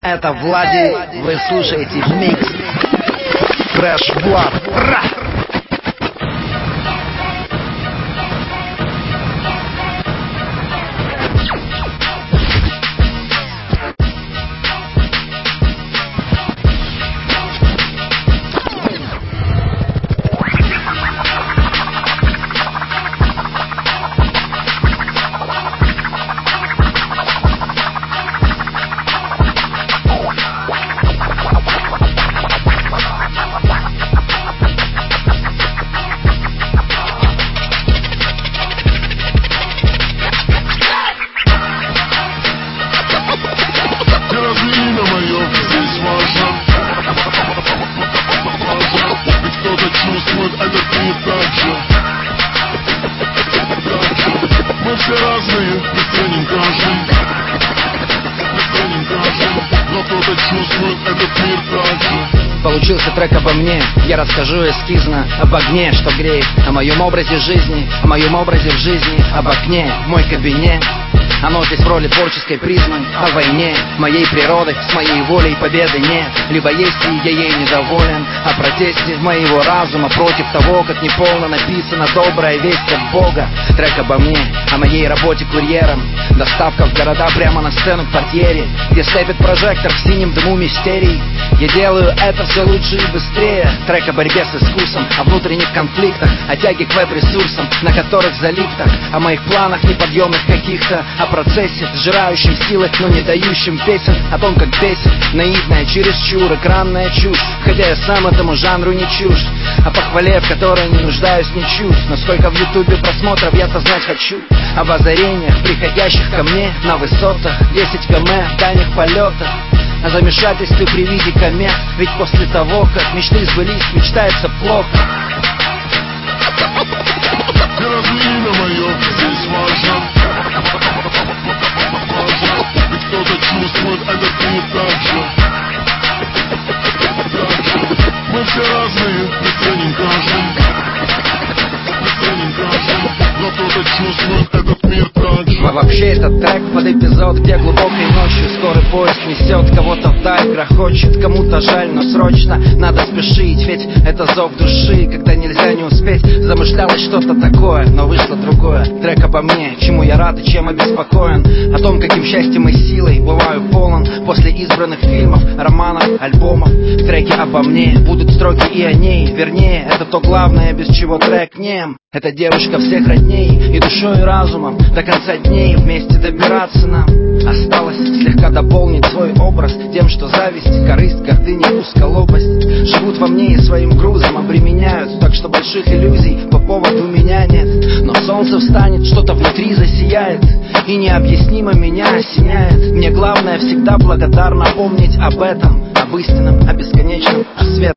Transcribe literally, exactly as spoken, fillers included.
Это Влади, вы слушаете микс Fresh Blood. Мы все разные, бесценненько жизнь, бесценненько жизнь, но кто-то чувствует этот мир так же. Получился трек обо мне, я расскажу эскизно об огне, что греет, о моем образе жизни, о моем образе в жизни, об окне, мой кабинет. Оно здесь в роли творческой призмы, о войне, моей природы, с моей волей победы нет. Либо есть и я ей недоволен, о протесте моего разума против того, как неполно написана добрая весть от Бога. Трек обо мне, о моей работе курьером, доставка в города прямо на сцену к портьере, где слепит прожектор в синем дыму мистерий. Я делаю это все лучше и быстрее. Трек о борьбе с искусом, о внутренних конфликтах, о тяге к веб-ресурсам, на которых залип так, о моих планах неподъемных каких-то, о процессе, сжирающем силы, но не дающем песен, о том, как бесит наивная, чересчур экранная чушь, хотя я сам этому жанру не чужд, о похвале, в которой не нуждаюсь ничуть, но сколько в ютубе просмотров я-то знать хочу, об озарениях, приходящих ко мне на высотах, десять километров в дальних полетах, о замешательстве при виде комет, ведь после того, как мечты сбылись, мечтается плохо. И разве имя мое здесь важно? Ведь кто-то чувствует этот мир так же. Мы все разные, бесценненько жизнь, бесценненько жизнь, но кто-то чувствует этот мир так же. А вообще этот трек под эпизод, где глубокой ночью скорый поезд несет кого-то вдаль, грохочет, кому-то жаль, но срочно надо спешить, ведь это зов души, когда нельзя не успеть. Замышлялось что-то такое, но вышло другое. Трек обо мне, чему я рад и чем обеспокоен, о том, каким счастьем и силой бываю полон после избранных фильмов, романов, альбомов. В треке обо мне будут строки и о ней, вернее, это то главное, без чего трек нем. Это девушка всех родней, и душой и разумом до конца дней вместе добираться нам. Осталось слегка дополнить свой образ тем, что зависть, корысть, гордыня, узколобость живут во мне и своим грузом обременяют, так что больших иллюзий по поводу меня нет. Но солнце встанет, что-то внутри засияет, и необъяснимо меня осеняет. Мне главное всегда благодарно помнить об этом, об истинном, о бесконечном, о свет.